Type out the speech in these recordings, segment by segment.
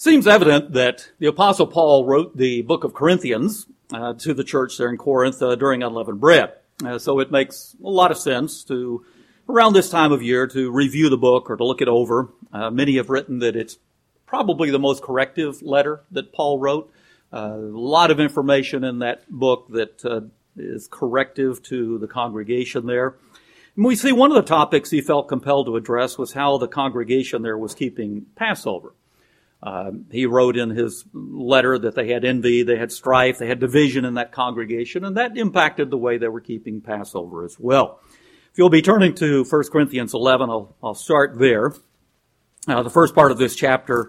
Seems evident that the Apostle Paul wrote the book of Corinthians to the church there in Corinth during unleavened bread. So it makes a lot of sense to, around this time of year, to review the book or to look it over. Many have written that it's probably the most corrective letter that Paul wrote. A lot of information in that book that is corrective to the congregation there. And we see one of the topics he felt compelled to address was how the congregation there was keeping Passover. He wrote in his letter that they had envy, they had strife, they had division in that congregation, and that impacted the way they were keeping Passover as well. If you'll be turning to 1 Corinthians 11, I'll start there. The first part of this chapter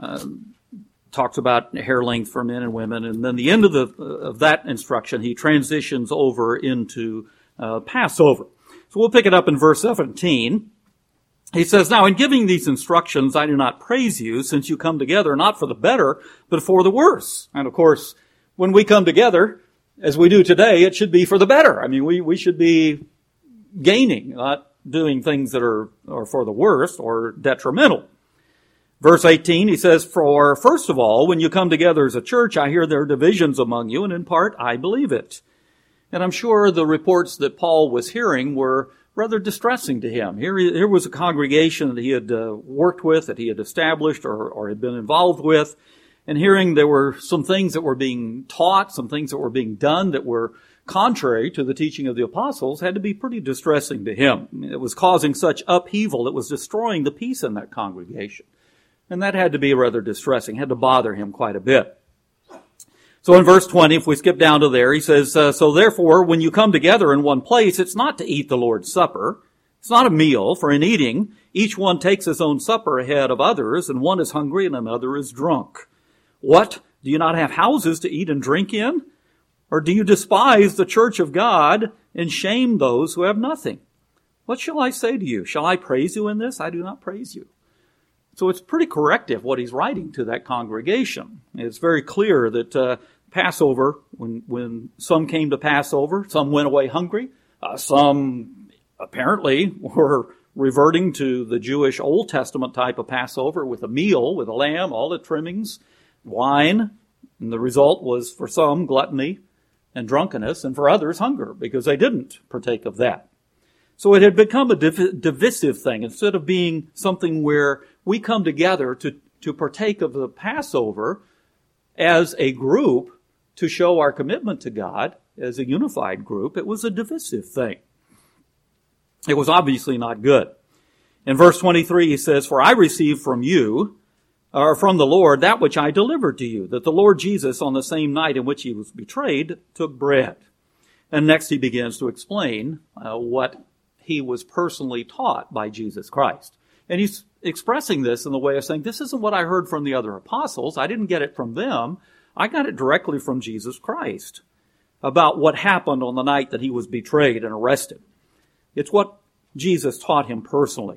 talks about hair length for men and women, and then the end of that instruction, he transitions over into Passover. So we'll pick it up in verse 17. He says, "Now in giving these instructions, I do not praise you, since you come together not for the better, but for the worse." And of course, when we come together, as we do today, it should be for the better. I mean, we should be gaining, not doing things that are for the worse or detrimental. Verse 18, he says, "For first of all, when you come together as a church, I hear there are divisions among you, and in part I believe it." And I'm sure the reports that Paul was hearing were rather distressing to him. Here was a congregation that he had worked with, that he had established or had been involved with, and hearing there were some things that were being taught, some things that were being done that were contrary to the teaching of the apostles had to be pretty distressing to him. It was causing such upheaval, it was destroying the peace in that congregation. And that had to be rather distressing, had to bother him quite a bit. So in verse 20, if we skip down to there, he says, "So therefore, when you come together in one place, it's not to eat the Lord's Supper. It's not a meal, for in eating, each one takes his own supper ahead of others, and one is hungry and another is drunk. What? Do you not have houses to eat and drink in? Or do you despise the church of God and shame those who have nothing? What shall I say to you? Shall I praise you in this? I do not praise you." So it's pretty corrective what he's writing to that congregation. It's very clear that Passover, when some came to Passover, some went away hungry. Some apparently were reverting to the Jewish Old Testament type of Passover with a meal, with a lamb, all the trimmings, wine. And the result was for some gluttony and drunkenness, and for others hunger, because they didn't partake of that. So it had become a divisive thing. Instead of being something where we come together to partake of the Passover as a group to show our commitment to God as a unified group, it was a divisive thing. It was obviously not good. In verse 23, he says, "For I received from you, or from the Lord, that which I delivered to you, that the Lord Jesus, on the same night in which he was betrayed, took bread." And next he begins to explain what he was personally taught by Jesus Christ. And he's expressing this in the way of saying, this isn't what I heard from the other apostles. I didn't get it from them. I got it directly from Jesus Christ about what happened on the night that he was betrayed and arrested. It's what Jesus taught him personally.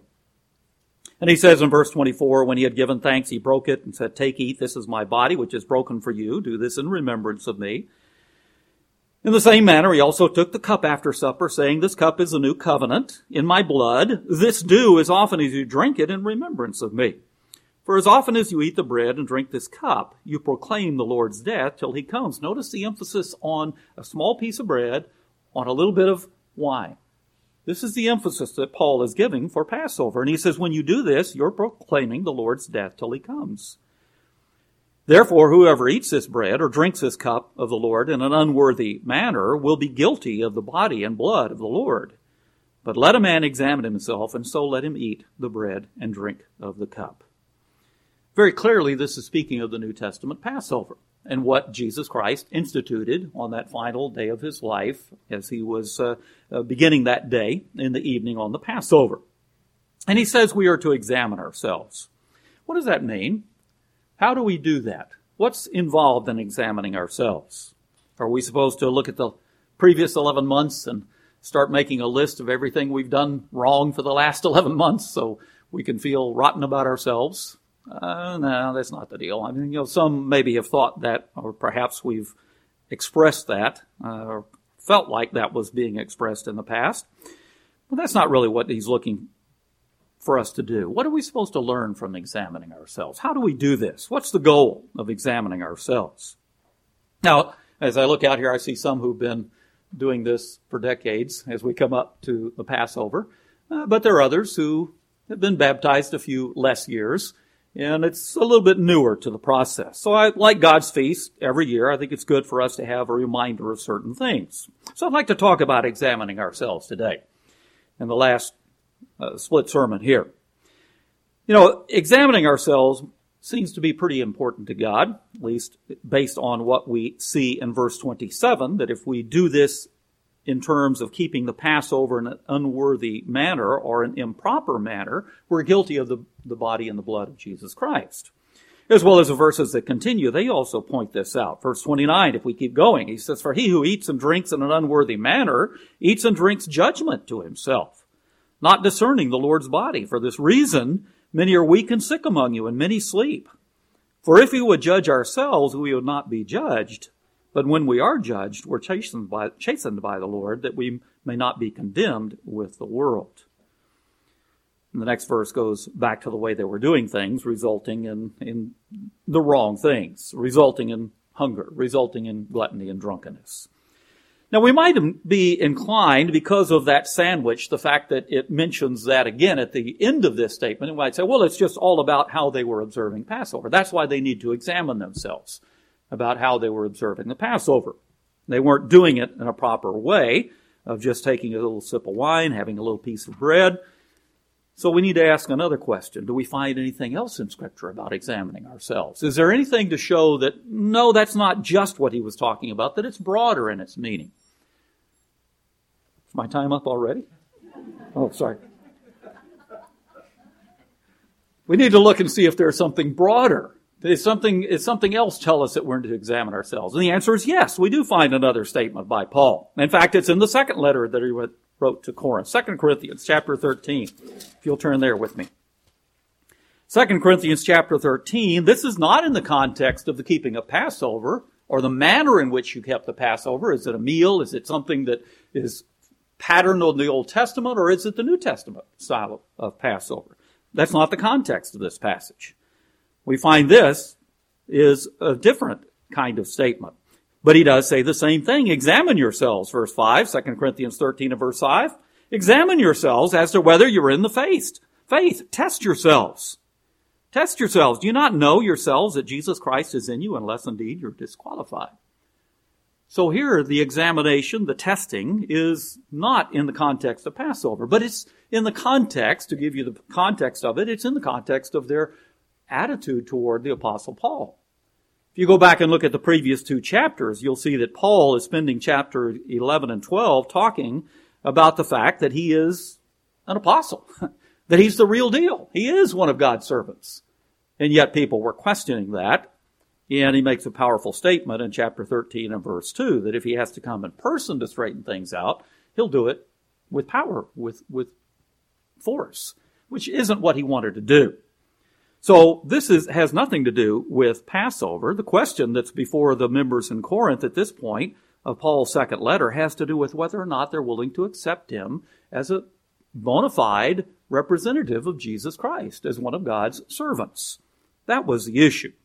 And he says in verse 24, when he had given thanks, he broke it and said, "Take, eat, this is my body, which is broken for you. Do this in remembrance of me." In the same manner, he also took the cup after supper, saying, "This cup is the new covenant in my blood. This do as often as you drink it in remembrance of me. For as often as you eat the bread and drink this cup, you proclaim the Lord's death till he comes." Notice the emphasis on a small piece of bread, on a little bit of wine. This is the emphasis that Paul is giving for Passover. And he says, when you do this, you're proclaiming the Lord's death till he comes. "Therefore, whoever eats this bread or drinks this cup of the Lord in an unworthy manner will be guilty of the body and blood of the Lord. But let a man examine himself, and so let him eat the bread and drink of the cup." Very clearly, this is speaking of the New Testament Passover and what Jesus Christ instituted on that final day of his life as he was beginning that day in the evening on the Passover. And he says we are to examine ourselves. What does that mean? How do we do that? What's involved in examining ourselves? Are we supposed to look at the previous 11 months and start making a list of everything we've done wrong for the last 11 months so we can feel rotten about ourselves? No, that's not the deal. I mean, some maybe have thought that, or perhaps we've expressed that, or felt like that was being expressed in the past. But that's not really what he's looking for us to do? What are we supposed to learn from examining ourselves? How do we do this? What's the goal of examining ourselves? Now, as I look out here, I see some who've been doing this for decades as we come up to the Passover. But there are others who have been baptized a few less years, and it's a little bit newer to the process. So I like God's feast every year. I think it's good for us to have a reminder of certain things. So I'd like to talk about examining ourselves today in the last split sermon here. You know, examining ourselves seems to be pretty important to God, at least based on what we see in verse 27, that if we do this in terms of keeping the Passover in an unworthy manner or an improper manner, we're guilty of the body and the blood of Jesus Christ. As well as the verses that continue, they also point this out. Verse 29, if we keep going, he says, "For he who eats and drinks in an unworthy manner eats and drinks judgment to himself, not discerning the Lord's body. For this reason, many are weak and sick among you, and many sleep. For if we would judge ourselves, we would not be judged. But when we are judged, we're chastened by the Lord, that we may not be condemned with the world." And the next verse goes back to the way they were doing things, resulting in the wrong things, resulting in hunger, resulting in gluttony and drunkenness. Now, we might be inclined, because of that sandwich, the fact that it mentions that again at the end of this statement, we might say, well, it's just all about how they were observing Passover. That's why they need to examine themselves about how they were observing the Passover. They weren't doing it in a proper way of just taking a little sip of wine, having a little piece of bread. So we need to ask another question. Do we find anything else in Scripture about examining ourselves? Is there anything to show that, no, that's not just what he was talking about, that it's broader in its meaning? Is my time up already? Oh, sorry. We need to look and see if there's something broader. Is something else tell us that we're to examine ourselves? And the answer is yes, we do find another statement by Paul. In fact, it's in the second letter that he wrote to Corinth, 2 Corinthians chapter 13. If you'll turn there with me. 2 Corinthians chapter 13, this is not in the context of the keeping of Passover or the manner in which you kept the Passover. Is it a meal? Is it something that is patterned on the Old Testament, or is it the New Testament style of Passover? That's not the context of this passage. We find this is a different kind of statement. But he does say the same thing. Examine yourselves, verse 5, 2 Corinthians 13 and verse 5. Examine yourselves as to whether you're in the faith. Test yourselves. Test yourselves. Do you not know yourselves that Jesus Christ is in you, unless indeed you're disqualified? So here, the examination, the testing, is not in the context of Passover, but it's in the context, to give you the context of it, it's in the context of their attitude toward the Apostle Paul. If you go back and look at the previous two chapters, you'll see that Paul is spending chapter 11 and 12 talking about the fact that he is an apostle, that he's the real deal. He is one of God's servants. And yet people were questioning that. And he makes a powerful statement in chapter 13 and verse 2 that if he has to come in person to straighten things out, he'll do it with power, with force, which isn't what he wanted to do. So this has nothing to do with Passover. The question that's before the members in Corinth at this point of Paul's second letter has to do with whether or not they're willing to accept him as a bona fide representative of Jesus Christ, as one of God's servants. That was the issue.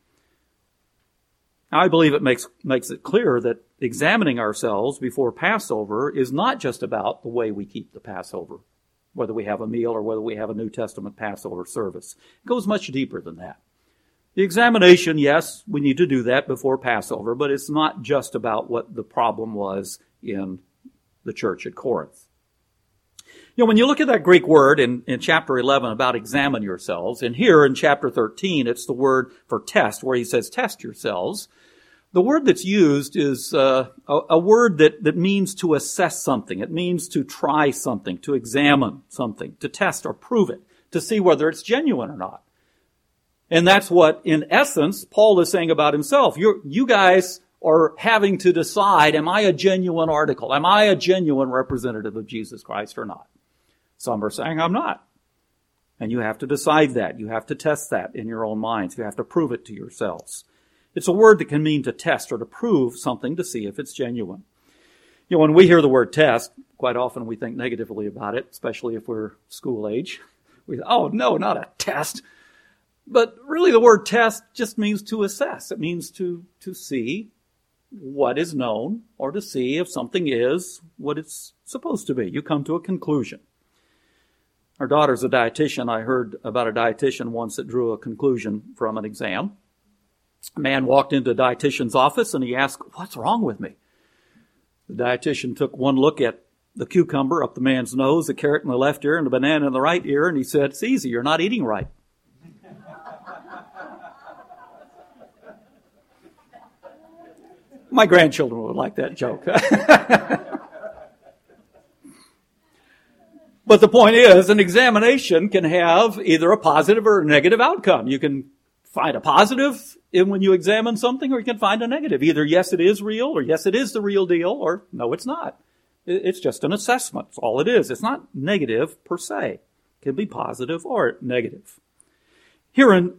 Now, I believe it makes it clear that examining ourselves before Passover is not just about the way we keep the Passover, whether we have a meal or whether we have a New Testament Passover service. It goes much deeper than that. The examination, yes, we need to do that before Passover, but it's not just about what the problem was in the church at Corinth. You know, when you look at that Greek word in chapter 11 about examine yourselves, and here in chapter 13, it's the word for test, where he says test yourselves. The word that's used is a word that means to assess something. It means to try something, to examine something, to test or prove it, to see whether it's genuine or not. And that's what, in essence, Paul is saying about himself. You guys are having to decide, am I a genuine article? Am I a genuine representative of Jesus Christ or not? Some are saying, I'm not. And you have to decide that. You have to test that in your own minds. You have to prove it to yourselves. It's a word that can mean to test or to prove something to see if it's genuine. You know, when we hear the word test, quite often we think negatively about it, especially if we're school age. Oh, no, not a test. But really the word test just means to assess. It means to see what is known or to see if something is what it's supposed to be. You come to a conclusion. Our daughter's a dietitian. I heard about a dietitian once that drew a conclusion from an exam. A man walked into a dietitian's office and he asked, "What's wrong with me?" The dietitian took one look at the cucumber up the man's nose, the carrot in the left ear, and the banana in the right ear, and he said, "It's easy, you're not eating right." My grandchildren would like that joke. But the point is, an examination can have either a positive or a negative outcome. You can find a positive when you examine something, or you can find a negative. Either yes, it is real, or yes, it is the real deal, or no, it's not. It's just an assessment. That's all it is. It's not negative per se. It can be positive or negative. Here in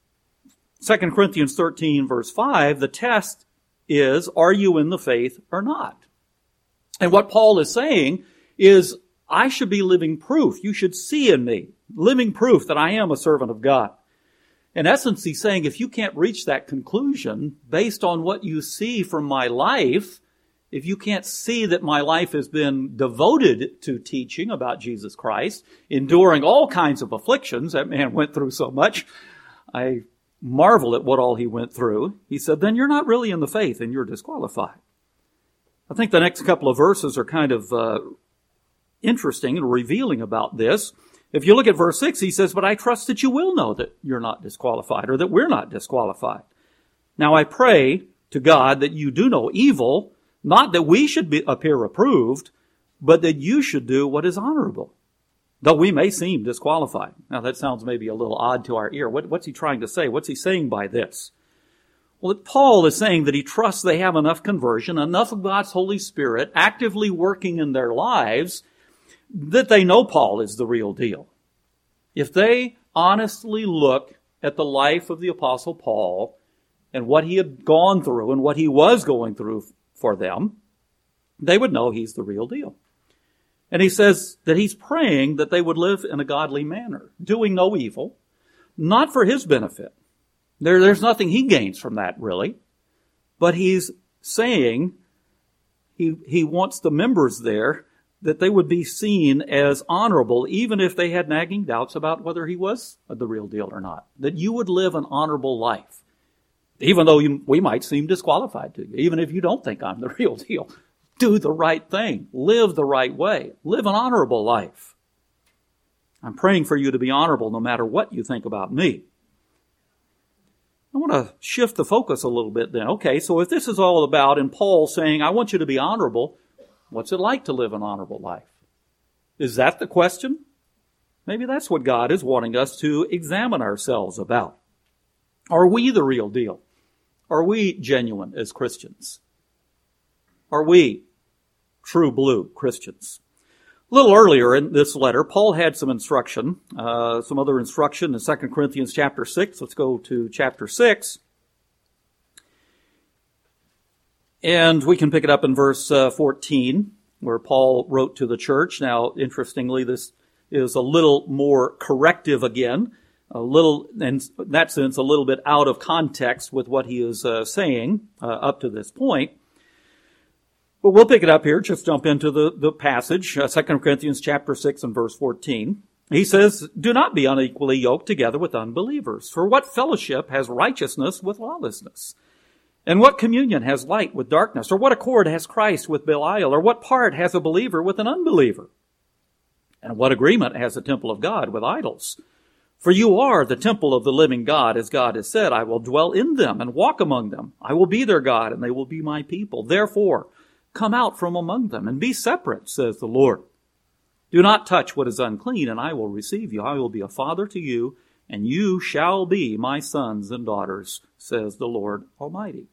2 Corinthians 13, verse 5, the test is, are you in the faith or not? And what Paul is saying is, I should be living proof. You should see in me living proof that I am a servant of God. In essence, he's saying, if you can't reach that conclusion based on what you see from my life, if you can't see that my life has been devoted to teaching about Jesus Christ, enduring all kinds of afflictions, that man went through so much, I marvel at what all he went through. He said, then you're not really in the faith and you're disqualified. I think the next couple of verses are kind of interesting and revealing about this. If you look at verse 6, he says, but I trust that you will know that you're not disqualified, or that we're not disqualified. Now I pray to God that you do no evil, not that we should appear approved, but that you should do what is honorable, though we may seem disqualified. Now that sounds maybe a little odd to our ear. What's he trying to say? What's he saying by this? Well, Paul is saying that he trusts they have enough conversion, enough of God's Holy Spirit actively working in their lives, that they know Paul is the real deal. If they honestly look at the life of the Apostle Paul and what he had gone through and what he was going through for them, they would know he's the real deal. And he says that he's praying that they would live in a godly manner, doing no evil, not for his benefit. There's nothing he gains from that, really. But he's saying he wants the members there that they would be seen as honorable, even if they had nagging doubts about whether he was the real deal or not. That you would live an honorable life, even though we might seem disqualified to you, even if you don't think I'm the real deal. Do the right thing. Live the right way. Live an honorable life. I'm praying for you to be honorable no matter what you think about me. I want to shift the focus a little bit then. Okay, so if this is all about, and Paul saying, I want you to be honorable, what's it like to live an honorable life? Is that the question? Maybe that's what God is wanting us to examine ourselves about. Are we the real deal? Are we genuine as Christians? Are we true blue Christians? A little earlier in this letter, Paul had some instruction, some other instruction in 2 Corinthians chapter 6. Let's go to chapter 6. And we can pick it up in verse 14, where Paul wrote to the church. Now, interestingly, this is a little more corrective again, a little, in that sense, a little bit out of context with what he is saying up to this point. But we'll pick it up here, just jump into the passage, 2 Corinthians chapter 6 and verse 14. He says, do not be unequally yoked together with unbelievers. For what fellowship has righteousness with lawlessness? And what communion has light with darkness? Or what accord has Christ with Belial? Or what part has a believer with an unbeliever? And what agreement has the temple of God with idols? For you are the temple of the living God, as God has said, I will dwell in them and walk among them. I will be their God, and they will be my people. Therefore, come out from among them and be separate, says the Lord. Do not touch what is unclean, and I will receive you. I will be a father to you, and you shall be my sons and daughters, says the Lord Almighty.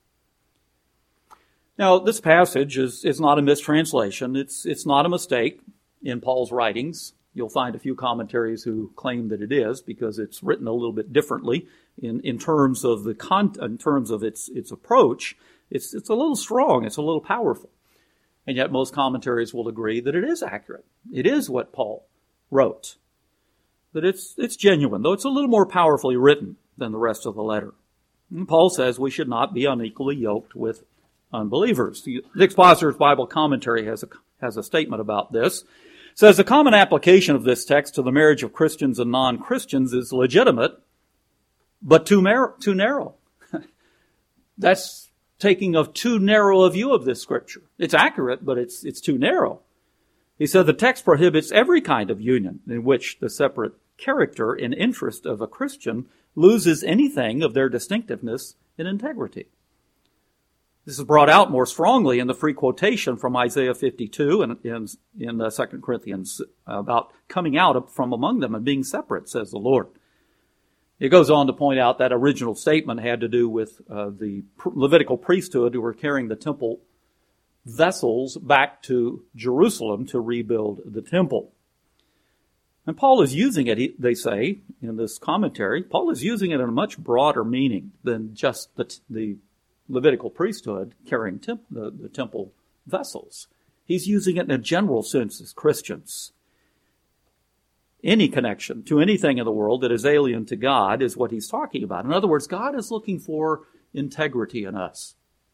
Now, this passage is not a mistranslation. It's not a mistake in Paul's writings. You'll find a few commentaries who claim that it is, because it's written a little bit differently in terms of in terms of its approach. It's a little strong. It's a little powerful. And yet most commentaries will agree that it is accurate. It is what Paul wrote. that it's genuine, though it's a little more powerfully written than the rest of the letter. And Paul says we should not be unequally yoked with unbelievers. The Expositor's Bible Commentary has a statement about this. It says the common application of this text to the marriage of Christians and non-Christians is legitimate, but too narrow. That's taking too narrow a view of this scripture. It's accurate, but it's too narrow. He said the text prohibits every kind of union in which the separate character and interest of a Christian loses anything of their distinctiveness and integrity. This is brought out more strongly in the free quotation from Isaiah 52 and in 2 Corinthians about coming out from among them and being separate, says the Lord. It goes on to point out that original statement had to do with the Levitical priesthood who were carrying the temple vessels back to Jerusalem to rebuild the temple. And Paul is using it, they say, in this commentary, Paul is using it in a much broader meaning than just the Levitical priesthood carrying the temple vessels. He's using it in a general sense as Christians. Any connection to anything in the world that is alien to God is what he's talking about. In other words, God is looking for integrity in us.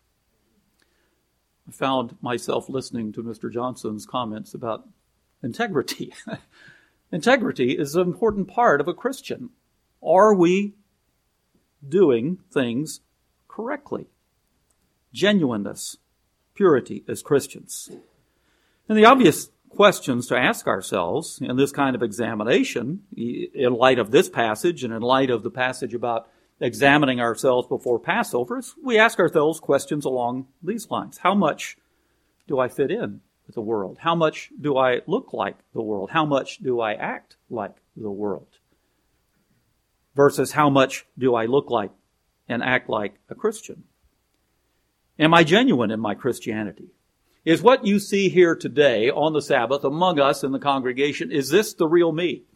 I found myself listening to Mr. Johnson's comments about integrity. Integrity is an important part of a Christian. Are we doing things correctly? Genuineness, purity as Christians. And the obvious questions to ask ourselves in this kind of examination, in light of this passage and in light of the passage about examining ourselves before Passover, we ask ourselves questions along these lines. How much do I fit in with the world? How much do I look like the world? How much do I act like the world? Versus how much do I look like and act like a Christian? Am I genuine in my Christianity? Is what you see here today on the Sabbath among us in the congregation, is this the real me?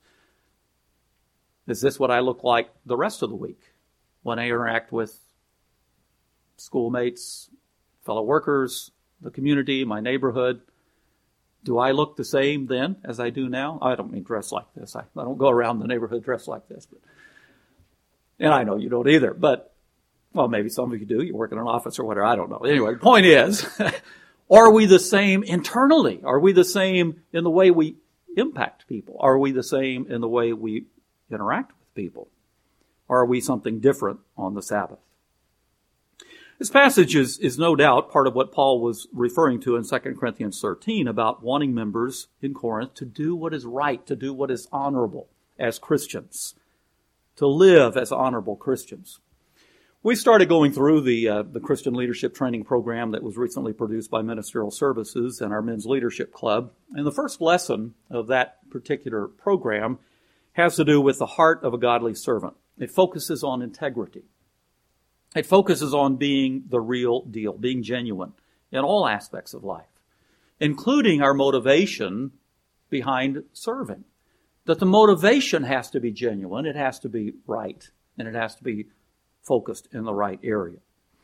Is this what I look like the rest of the week when I interact with schoolmates, fellow workers, the community, my neighborhood? Do I look the same then as I do now? I don't mean dress like this. I don't go around the neighborhood dressed like this. And I know you don't either. But, well, maybe some of you do. You work in an office or whatever. I don't know. Anyway, the point is, are we the same internally? Are we the same in the way we impact people? Are we the same in the way we interact with people? Or are we something different on the Sabbath? This passage is no doubt part of what Paul was referring to in 2 Corinthians 13 about wanting members in Corinth to do what is right, to do what is honorable as Christians, to live as honorable Christians. We started going through the Christian Leadership Training Program that was recently produced by Ministerial Services and our Men's Leadership Club. And the first lesson of that particular program has to do with the heart of a godly servant. It focuses on integrity. It focuses on being the real deal, being genuine in all aspects of life, including our motivation behind serving. That the motivation has to be genuine, it has to be right, and it has to be focused in the right area.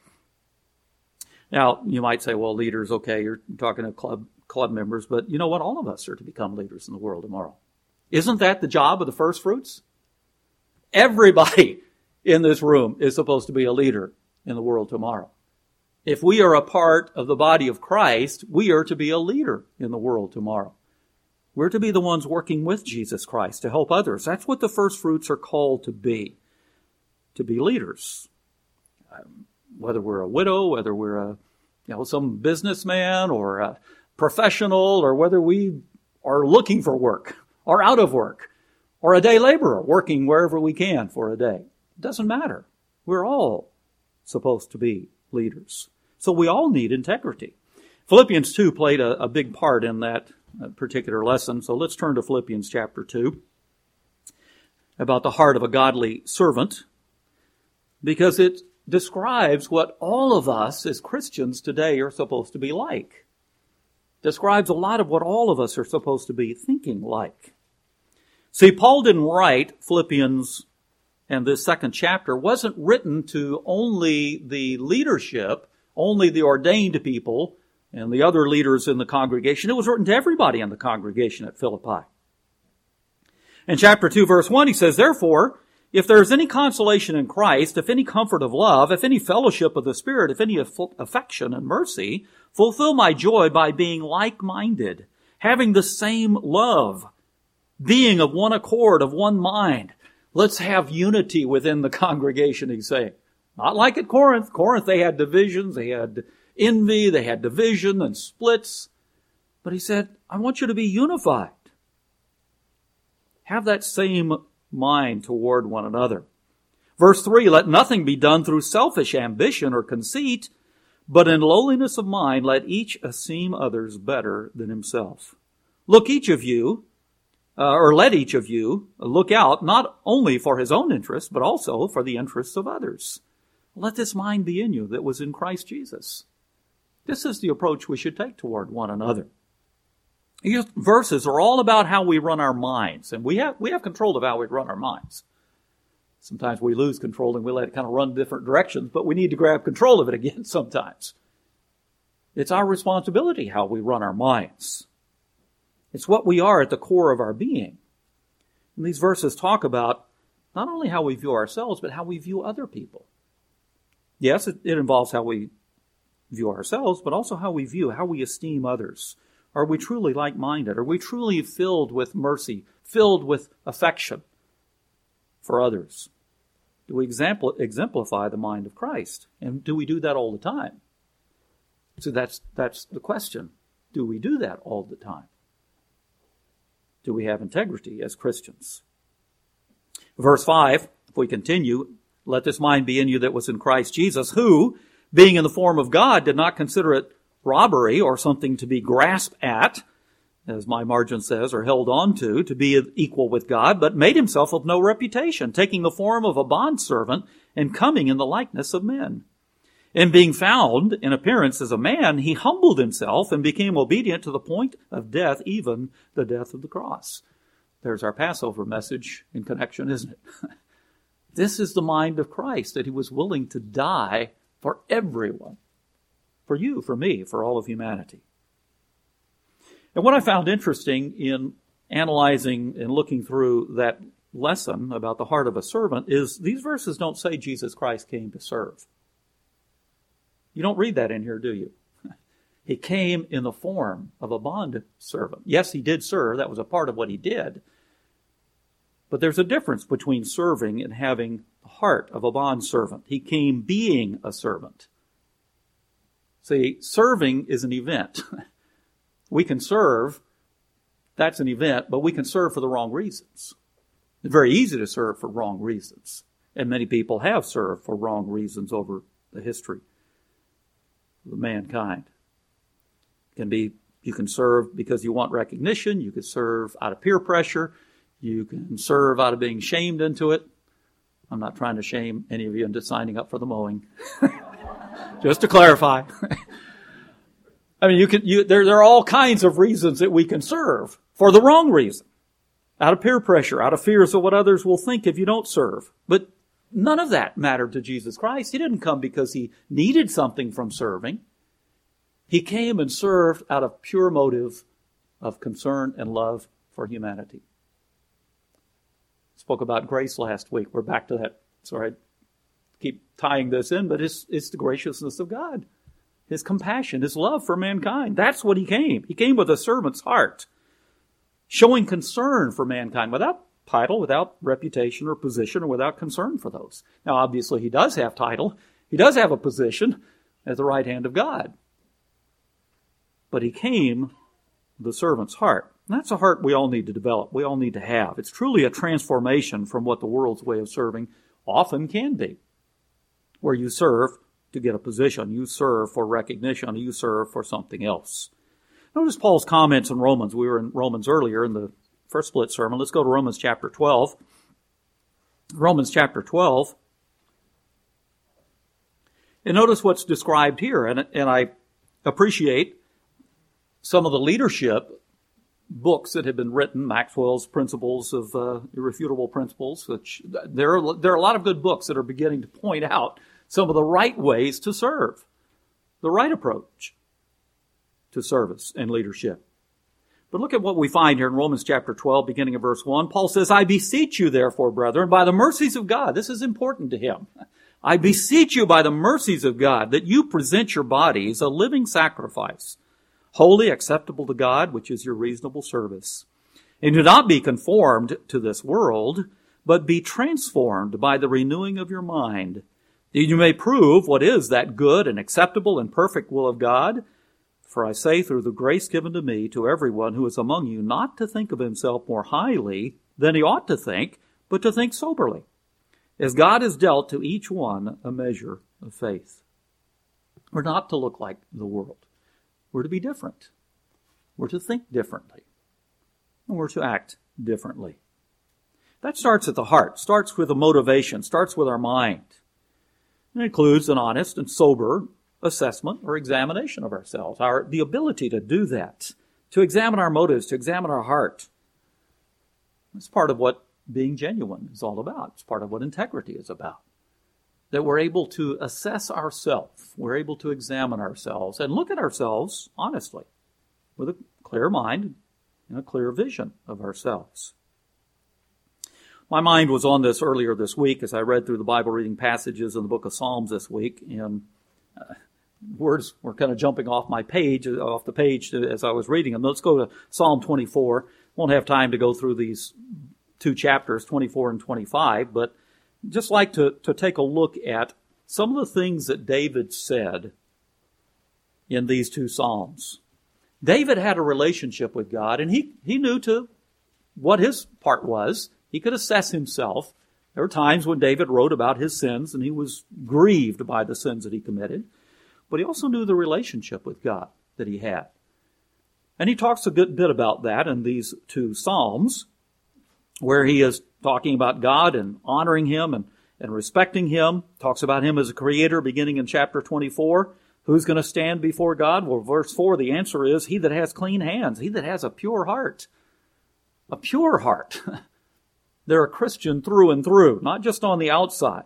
Now, you might say, well, leaders, okay, you're talking to club members, but you know what? All of us are to become leaders in the world tomorrow. Isn't that the job of the first fruits? Everybody in this room is supposed to be a leader in the world tomorrow. If we are a part of the body of Christ, we are to be a leader in the world tomorrow. We're to be the ones working with Jesus Christ to help others. That's what the first fruits are called to be leaders. Whether we're a widow, whether we're some businessman or a professional, or whether we are looking for work or out of work, or a day laborer working wherever we can for a day. It doesn't matter. We're all supposed to be leaders. So we all need integrity. Philippians 2 played a big part in that particular lesson. So let's turn to Philippians chapter 2 about the heart of a godly servant, because it describes what all of us as Christians today are supposed to be like. Describes a lot of what all of us are supposed to be thinking like. See, Paul didn't write Philippians, and this second chapter wasn't written to only the leadership, only the ordained people, and the other leaders in the congregation. It was written to everybody in the congregation at Philippi. In chapter 2, verse 1, he says, "Therefore, if there is any consolation in Christ, if any comfort of love, if any fellowship of the Spirit, if any affection and mercy, fulfill my joy by being like-minded, having the same love, being of one accord, of one mind." Let's have unity within the congregation, he's saying. Not like at Corinth. Corinth, they had divisions, they had envy, they had division and splits. But he said, I want you to be unified. Have that same mind toward one another. Verse 3, "Let nothing be done through selfish ambition or conceit, but in lowliness of mind let each esteem others better than himself. Let each of you look out not only for his own interests, but also for the interests of others. Let this mind be in you that was in Christ Jesus." This is the approach we should take toward one another. These verses are all about how we run our minds, and we have control of how we run our minds. Sometimes we lose control and we let it kind of run different directions, but we need to grab control of it again sometimes. It's our responsibility how we run our minds. It's what we are at the core of our being. And these verses talk about not only how we view ourselves, but how we view other people. Yes, it involves how we view ourselves, but also how we esteem others. Are we truly like-minded? Are we truly filled with mercy, filled with affection for others? Do we exemplify the mind of Christ? And do we do that all the time? So that's the question. Do we do that all the time? Do we have integrity as Christians? Verse 5, if we continue, "Let this mind be in you that was in Christ Jesus, who, being in the form of God, did not consider it robbery or something to be grasped at," as my margin says, or held on to be equal with God, "but made himself of no reputation, taking the form of a bondservant and coming in the likeness of men. And being found in appearance as a man, he humbled himself and became obedient to the point of death, even the death of the cross." There's our Passover message in connection, isn't it? This is the mind of Christ, that he was willing to die for everyone. For you, for me, for all of humanity. And what I found interesting in analyzing and looking through that lesson about the heart of a servant is these verses don't say Jesus Christ came to serve. You don't read that in here, do you? He came in the form of a bond servant. Yes, he did serve. That was a part of what he did. But there's a difference between serving and having the heart of a bond servant. He came being a servant. See, serving is an event. We can serve, that's an event, but we can serve for the wrong reasons. It's very easy to serve for wrong reasons. And many people have served for wrong reasons over the history of mankind. You can serve because you want recognition. You can serve out of peer pressure. You can serve out of being shamed into it. I'm not trying to shame any of you into signing up for the mowing. Just to clarify. I mean, there are all kinds of reasons that we can serve for the wrong reason. Out of peer pressure, out of fears of what others will think if you don't serve. But none of that mattered to Jesus Christ. He didn't come because he needed something from serving. He came and served out of pure motive of concern and love for humanity. Spoke about grace last week. We're back to that. Sorry, I keep tying this in, but it's the graciousness of God. His compassion, his love for mankind. That's what he came. He came with a servant's heart, showing concern for mankind without title, without reputation or position, or without concern for those. Now, obviously, he does have title. He does have a position at the right hand of God. But he came with the servant's heart. And that's a heart we all need to develop. We all need to have. It's truly a transformation from what the world's way of serving often can be, where you serve to get a position. You serve for recognition. You serve for something else. Notice Paul's comments in Romans. We were in Romans earlier in the first split sermon. Let's go to Romans chapter 12. Romans chapter 12. And notice what's described here. And I appreciate some of the leadership books that have been written, Maxwell's Principles of Irrefutable Principles, which there are a lot of good books that are beginning to point out some of the right ways to serve, the right approach to service and leadership. But look at what we find here in Romans chapter 12, beginning of verse 1. Paul says, I beseech you, therefore, brethren, by the mercies of God. This is important to him. I beseech you by the mercies of God that you present your bodies a living sacrifice, holy, acceptable to God, which is your reasonable service. And do not be conformed to this world, but be transformed by the renewing of your mind, that you may prove what is that good and acceptable and perfect will of God. For I say through the grace given to me to everyone who is among you not to think of himself more highly than he ought to think, but to think soberly, as God has dealt to each one a measure of faith. We're not to look like the world. We're to be different. We're to think differently. And we're to act differently. That starts at the heart, starts with a motivation, starts with our mind. It includes an honest and sober assessment or examination of ourselves, the ability to do that, to examine our motives, to examine our heart. It's part of what being genuine is all about. It's part of what integrity is about. That we're able to assess ourselves, we're able to examine ourselves and look at ourselves honestly, with a clear mind and a clear vision of ourselves. My mind was on this earlier this week as I read through the Bible reading passages in the book of Psalms this week, and words were kind of jumping off the page as I was reading them. Let's go to Psalm 24. Won't have time to go through these two chapters, 24 and 25, but just like to take a look at some of the things that David said in these two Psalms. David had a relationship with God, and he knew what his part was. He could assess himself. There were times when David wrote about his sins, and he was grieved by the sins that he committed. But he also knew the relationship with God that he had. And he talks a good bit about that in these two Psalms, where he is talking about God and honoring him and respecting him. Talks about him as a creator beginning in chapter 24. Who's going to stand before God? Well, verse 4, the answer is, he that has clean hands, he that has a pure heart. A pure heart. They're a Christian through and through, not just on the outside.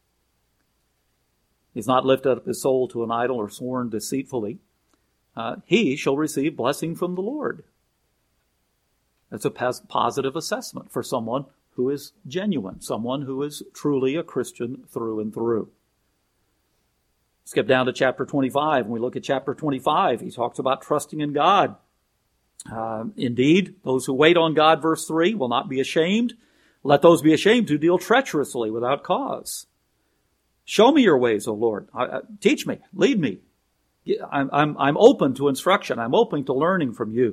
He's not lifted up his soul to an idol or sworn deceitfully. He shall receive blessing from the Lord. That's a positive assessment for someone who is genuine, someone who is truly a Christian through and through. Skip down to chapter 25. When we look at chapter 25, he talks about trusting in God. Indeed, those who wait on God, verse 3, will not be ashamed. Let those be ashamed who deal treacherously without cause. Show me your ways, O Lord. Teach me. Lead me. I'm open to instruction. I'm open to learning from you.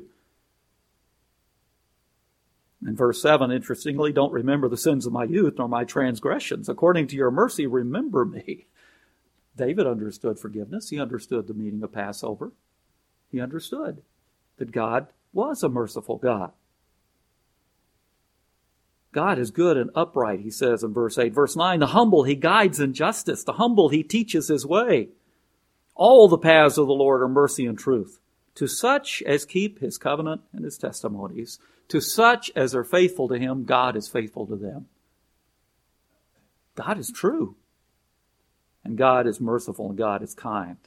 In verse 7, interestingly, don't remember the sins of my youth nor my transgressions. According to your mercy, remember me. David understood forgiveness. He understood the meaning of Passover. He understood that God was a merciful God. God is good and upright, he says in verse 8. Verse 9, the humble he guides in justice. The humble he teaches his way. All the paths of the Lord are mercy and truth. To such as keep his covenant and his testimonies. To such as are faithful to him, God is faithful to them. God is true. And God is merciful and God is kind.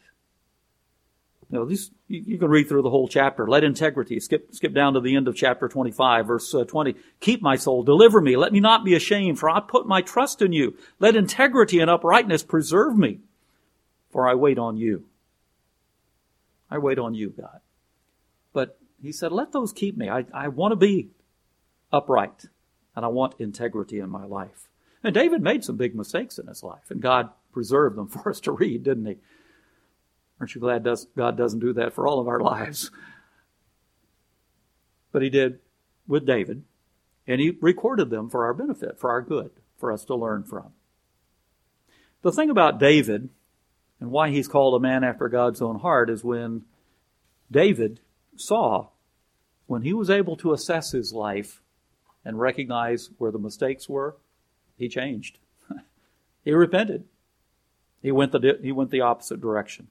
You can read through the whole chapter. Let integrity. Skip down to the end of chapter 25, verse 20. Keep my soul. Deliver me. Let me not be ashamed, for I put my trust in you. Let integrity and uprightness preserve me, for I wait on you. I wait on you, God. But he said, let those keep me. I want to be upright, and I want integrity in my life. And David made some big mistakes in his life, and God preserved them for us to read, didn't he? Aren't you glad God doesn't do that for all of our lives? But he did with David, and he recorded them for our benefit, for our good, for us to learn from. The thing about David, and why he's called a man after God's own heart, is when David saw, when he was able to assess his life and recognize where the mistakes were, he changed. He repented. He went the opposite direction.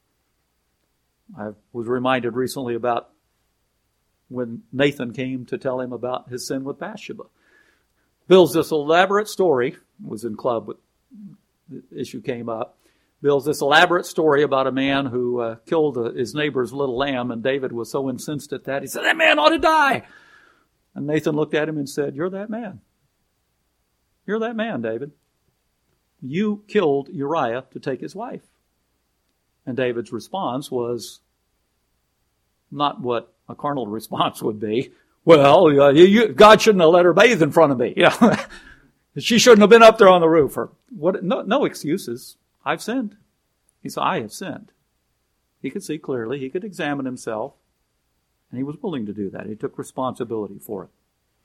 I was reminded recently about when Nathan came to tell him about his sin with Bathsheba. Builds this elaborate story. Was in club, but the issue came up. builds this elaborate story about a man who killed his neighbor's little lamb, and David was so incensed at that, he said, that man ought to die. And Nathan looked at him and said, you're that man. You're that man, David. You killed Uriah to take his wife. And David's response was not what a carnal response would be. Well, God shouldn't have let her bathe in front of me. Yeah. She shouldn't have been up there on the roof. Or what? No excuses. I've sinned. He said, I have sinned. He could see clearly. He could examine himself. And he was willing to do that. He took responsibility for it.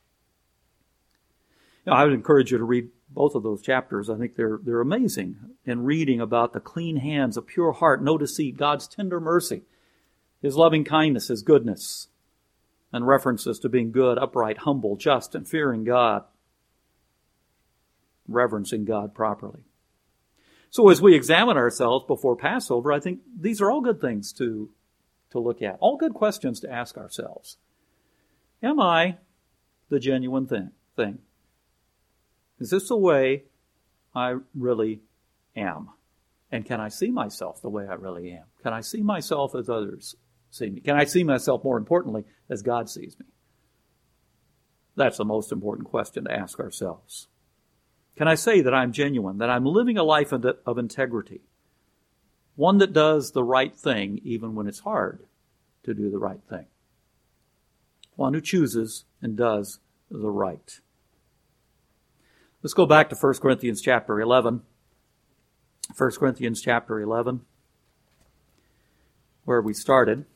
I would encourage you to read both of those chapters. I think they're amazing in reading about the clean hands, a pure heart, no deceit, God's tender mercy, His loving kindness, His goodness, and references to being good, upright, humble, just, and fearing God, reverencing God properly. So as we examine ourselves before Passover, I think these are all good things to look at, all good questions to ask ourselves. Am I the genuine thing? Is this the way I really am? And can I see myself the way I really am? Can I see myself as others see me? Can I see myself, more importantly, as God sees me? That's the most important question to ask ourselves. Can I say that I'm genuine, that I'm living a life of integrity, one that does the right thing even when it's hard to do the right thing, one who chooses and does the right? Let's go back to 1 Corinthians chapter 11. 1 Corinthians chapter 11, where we started.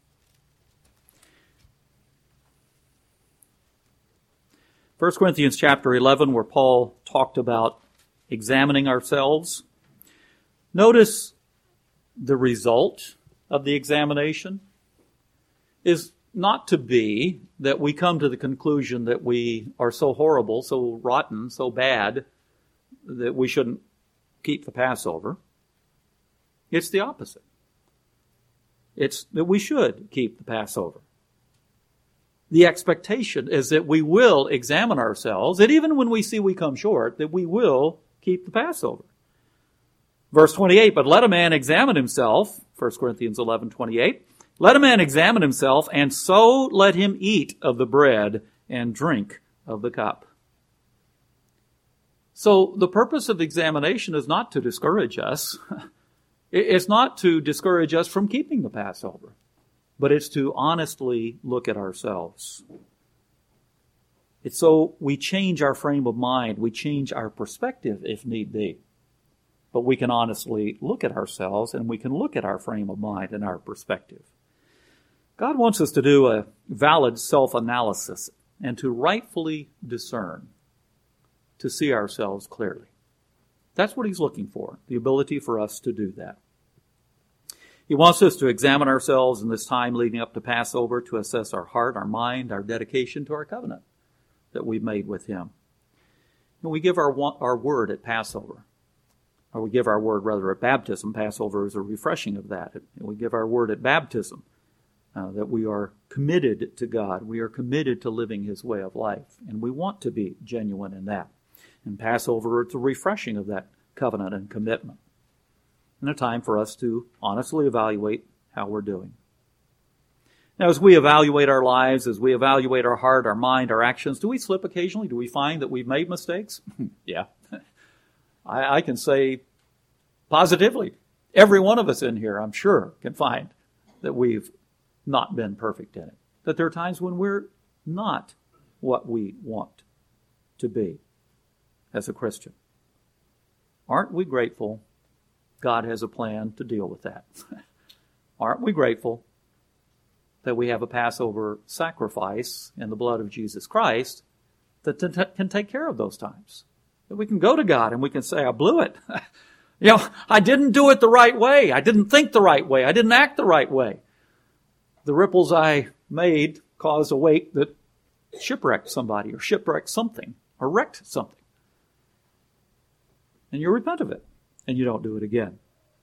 First Corinthians chapter 11, where Paul talked about examining ourselves. Notice the result of the examination is not to be that we come to the conclusion that we are so horrible, so rotten, so bad, that we shouldn't keep the Passover. It's the opposite. It's that we should keep the Passover. The expectation is that we will examine ourselves, and even when we see we come short, that we will keep the Passover. Verse 28, but let a man examine himself, 1 Corinthians 11:28, let a man examine himself, and so let him eat of the bread and drink of the cup. So the purpose of examination is not to discourage us. It's not to discourage us from keeping the Passover, but it's to honestly look at ourselves. It's so we change our frame of mind, we change our perspective if need be. But we can honestly look at ourselves, and we can look at our frame of mind and our perspective. God wants us to do a valid self-analysis and to rightfully discern, to see ourselves clearly. That's what He's looking for, the ability for us to do that. He wants us to examine ourselves in this time leading up to Passover, to assess our heart, our mind, our dedication to our covenant that we've made with Him. When we give our word at Passover, or we give our word rather at baptism, Passover is a refreshing of that. We give our word at baptism, that we are committed to God. We are committed to living His way of life, and we want to be genuine in that. And Passover, it's a refreshing of that covenant and commitment, and a time for us to honestly evaluate how we're doing. Now, as we evaluate our lives, as we evaluate our heart, our mind, our actions, do we slip occasionally? Do we find that we've made mistakes? Yeah. I can say positively, every one of us in here, I'm sure, can find that we've not been perfect in it. That there are times when we're not what we want to be as a Christian. Aren't we grateful God has a plan to deal with that? Aren't we grateful that we have a Passover sacrifice in the blood of Jesus Christ that can take care of those times? That we can go to God and we can say, I blew it. I didn't do it the right way. I didn't think the right way. I didn't act the right way. The ripples I made caused a wake that shipwrecked somebody or shipwrecked something or wrecked something. And you repent of it and you don't do it again.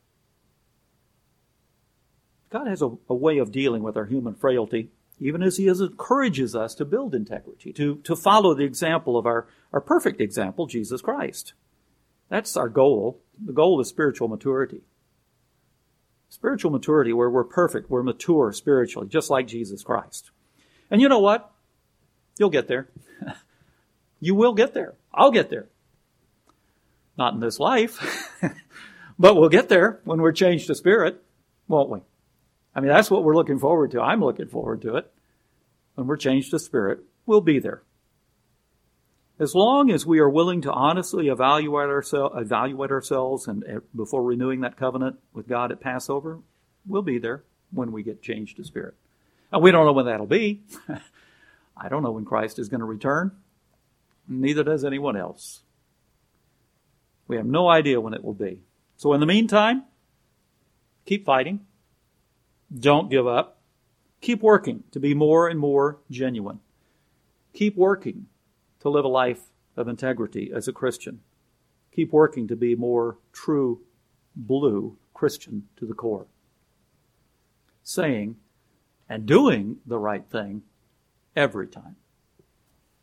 God has a way of dealing with our human frailty, even as He encourages us to build integrity, to follow the example of our perfect example, Jesus Christ. That's our goal. The goal is spiritual maturity. Spiritual maturity where we're perfect, we're mature spiritually, just like Jesus Christ. And you know what? You'll get there. You will get there. I'll get there. Not in this life, but we'll get there when we're changed to spirit, won't we? I mean, that's what we're looking forward to. I'm looking forward to it. When we're changed to spirit, we'll be there. As long as we are willing to honestly evaluate ourselves and before renewing that covenant with God at Passover, we'll be there when we get changed to spirit. And we don't know when that'll be. I don't know when Christ is going to return. Neither does anyone else. We have no idea when it will be. So in the meantime, keep fighting. Don't give up. Keep working to be more and more genuine. Keep working to live a life of integrity as a Christian. Keep working to be more true blue Christian to the core. Saying and doing the right thing every time.